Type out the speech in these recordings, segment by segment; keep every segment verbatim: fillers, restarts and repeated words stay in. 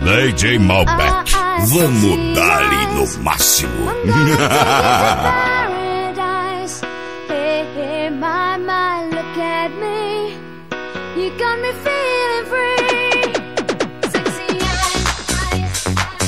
D J Malbec, vamos dar-lhe no máximo. Hey, hey, my, my, look at me. You got me feeling free. Sexy eyes.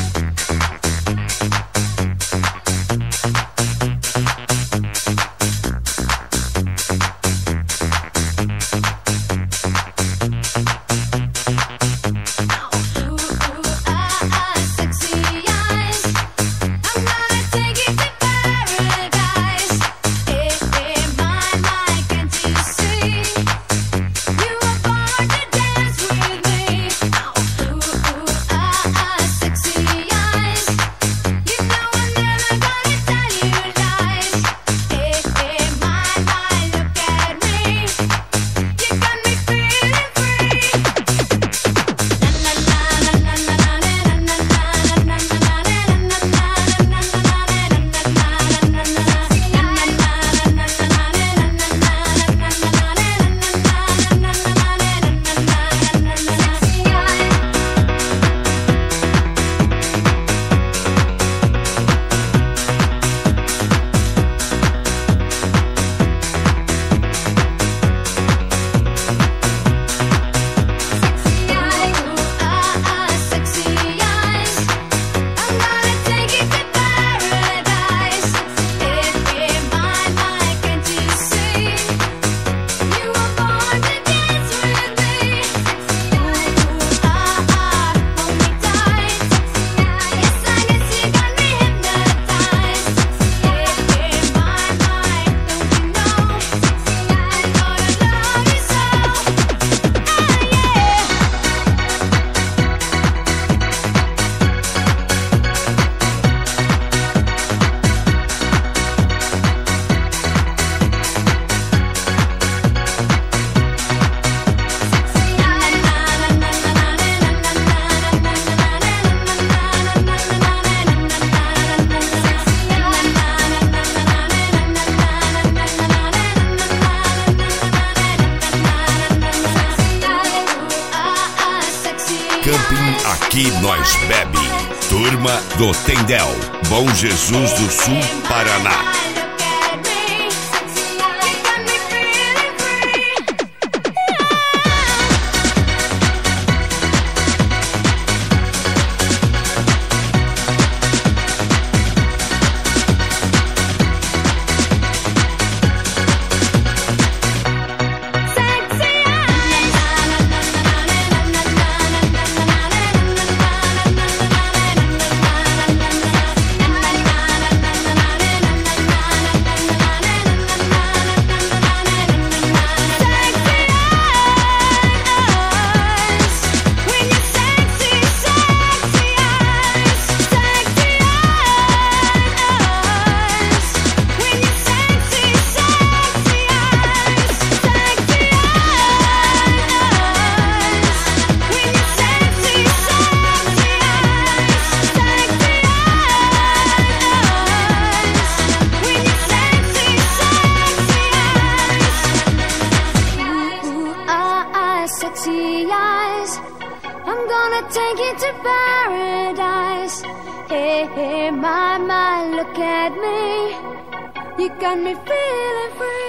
Ooh, ooh, ah, ah, sexy eyes. I'm gonna take you to paradise. Hey, hey, my, my, can't you see? You were born to dance with me. Ooh, ooh, ah, ah, sexy eyes. You know I'm never gonna tell you lies. Hey, hey, my, my, look at me. You got me feeling free. Na na na na na na na na na na Camping Aqui Nós Bebe. Turma do Tendel, Bom Jesus do Sul, Paraná. Sexy eyes, I'm gonna take you to paradise. Hey, hey, my, my, look at me. You got me feeling free.